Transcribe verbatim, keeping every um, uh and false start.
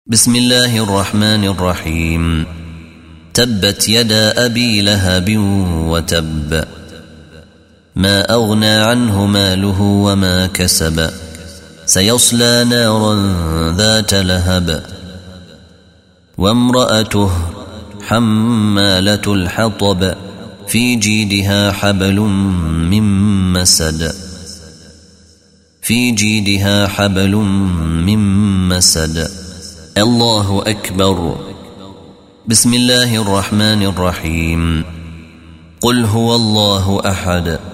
بسم الله الرحمن الرحيم. تبت يدا أبي لهب وتب، ما أغنى عنه ماله وما كسب، سيصلى نارا ذات لهب، وامرأته حمالة الحطب، في جيدها حبل من مسد في جيدها حبل من مسد. الله أكبر. بسم الله الرحمن الرحيم. قل هو الله أحد